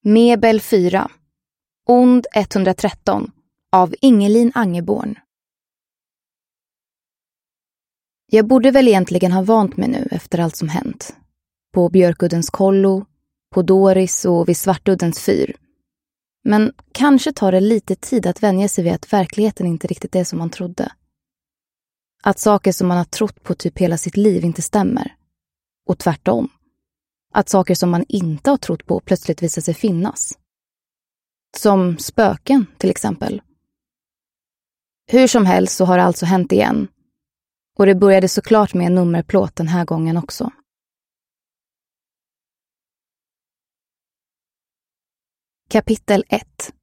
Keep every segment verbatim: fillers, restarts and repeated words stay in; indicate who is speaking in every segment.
Speaker 1: Mebel fyra. Ond etthundratretton av Ingelin Angeborn. Jag borde väl egentligen ha vant mig nu efter allt som hänt. På Björkuddens kollo, på Doris och vid Svartuddens fyr. Men kanske tar det lite tid att vänja sig vid att verkligheten inte riktigt är som man trodde. Att saker som man har trott på typ hela sitt liv inte stämmer. Och tvärtom. Att saker som man inte har trott på plötsligt visar sig finnas. Som spöken till exempel. Hur som helst så har det alltså hänt igen. Och det började såklart med en nummerplåt den här gången också. Kapitel ett.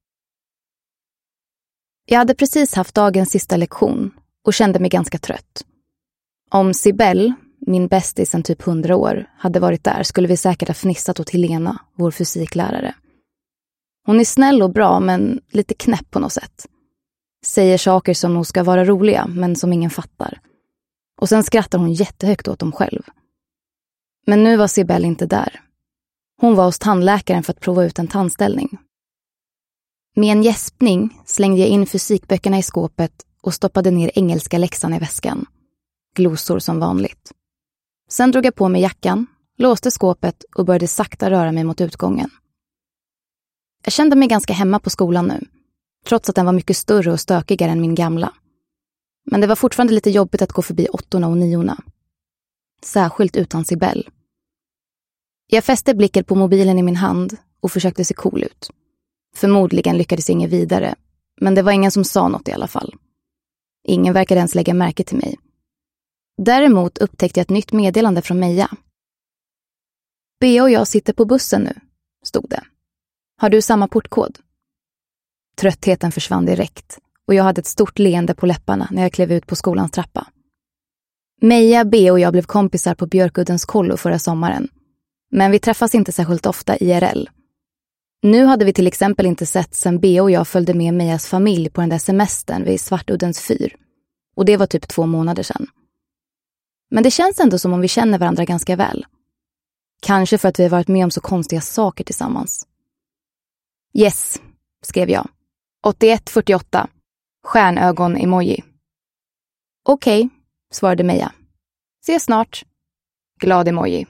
Speaker 1: Jag hade precis haft dagens sista lektion och kände mig ganska trött. Om Sibel, min bästis sedan typ hundra år, hade varit där skulle vi säkert ha fnissat åt Helena, vår fysiklärare. Hon är snäll och bra men lite knäpp på något sätt. Säger saker som nog ska vara roliga men som ingen fattar. Och sen skrattar hon jättehögt åt dem själv. Men nu var Sibel inte där. Hon var hos tandläkaren för att prova ut en tandställning. Med en gäspning slängde jag in fysikböckerna i skåpet och stoppade ner engelska läxan i väskan. Glosor som vanligt. Sen drog jag på mig jackan, låste skåpet och började sakta röra mig mot utgången. Jag kände mig ganska hemma på skolan nu, trots att den var mycket större och stökigare än min gamla. Men det var fortfarande lite jobbigt att gå förbi åttorna och niorna. Särskilt utan Sibel. Jag fäste blicken på mobilen i min hand och försökte se cool ut. Förmodligen lyckades ingen vidare, men det var ingen som sa något i alla fall. Ingen verkade ens lägga märke till mig. Däremot upptäckte jag ett nytt meddelande från Meja. Bea och jag sitter på bussen nu, stod det. Har du samma portkod? Tröttheten försvann direkt och jag hade ett stort leende på läpparna när jag klev ut på skolans trappa. Meja, Bea och jag blev kompisar på Björkuddens kollo förra sommaren. Men vi träffas inte särskilt ofta I R L. Nu hade vi till exempel inte sett sen Bea och jag följde med Mejas familj på den där semestern vid Svartuddens fyr. Och det var typ två månader sedan. Men det känns ändå som om vi känner varandra ganska väl. Kanske för att vi har varit med om så konstiga saker tillsammans. Yes, skrev jag. åttioett fyrtioåtta. Stjärnögon-emoji. Okej, okay, svarade Meja. Se snart. Glad emoji.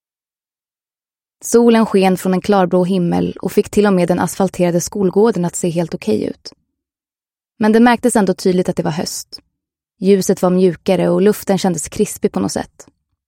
Speaker 1: Solen sken från en klarblå himmel och fick till och med den asfalterade skolgården att se helt okej ut. Men det märktes ändå tydligt att det var höst. Ljuset var mjukare och luften kändes krispig på något sätt.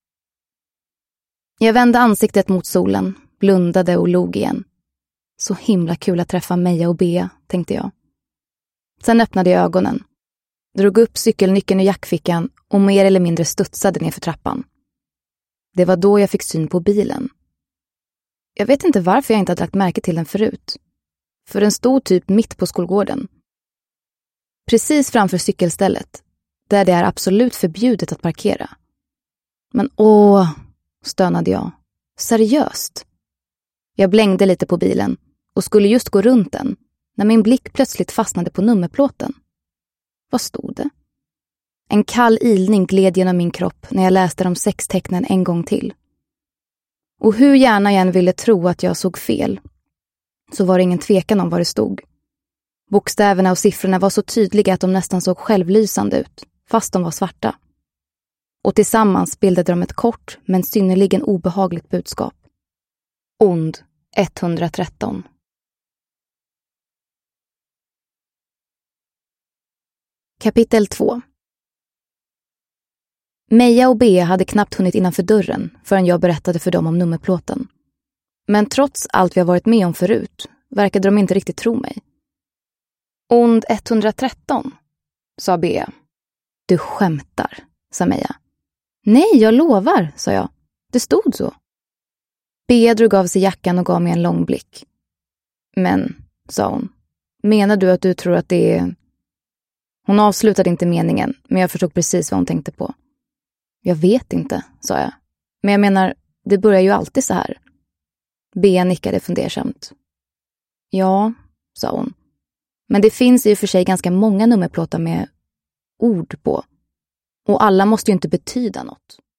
Speaker 1: Jag vände ansiktet mot solen, blundade och log igen. Så himla kul att träffa Meja och Bea, tänkte jag. Sen öppnade jag ögonen. Drog upp cykelnyckeln ur jackfickan och mer eller mindre studsade ner för trappan. Det var då jag fick syn på bilen. Jag vet inte varför jag inte hade lagt märke till den förut. För den stod typ mitt på skolgården. Precis framför cykelstället. Där det är absolut förbjudet att parkera. Men åh, stönade jag. Seriöst? Jag blängde lite på bilen och skulle just gå runt den när min blick plötsligt fastnade på nummerplåten. Vad stod det? En kall ilning gled genom min kropp när jag läste de sex tecknen en gång till. Och hur gärna jag än ville tro att jag såg fel, så var det ingen tvekan om vad det stod. Bokstäverna och siffrorna var så tydliga att de nästan såg självlysande ut, fast de var svarta. Och tillsammans bildade de ett kort men synnerligen obehagligt budskap. Ond etthundratretton. Kapitel två. Meja och Bea hade knappt hunnit innanför dörren förrän jag berättade för dem om nummerplåten. Men trots allt vi har varit med om förut verkade de inte riktigt tro mig. Ond etthundratretton, sa Bea. Du skämtar, sa Meja. Nej, jag lovar, sa jag. Det stod så. Bea drog av sig jackan och gav mig en lång blick. Men, sa hon, menar du att du tror att det är... Hon avslutade inte meningen, men jag förstod precis vad hon tänkte på. Jag vet inte, sa jag. Men jag menar, det börjar ju alltid så här. Bea nickade fundersamt. Ja, sa hon. Men det finns i och för sig ganska många nummerplåtar med ord på. Och alla måste ju inte betyda något.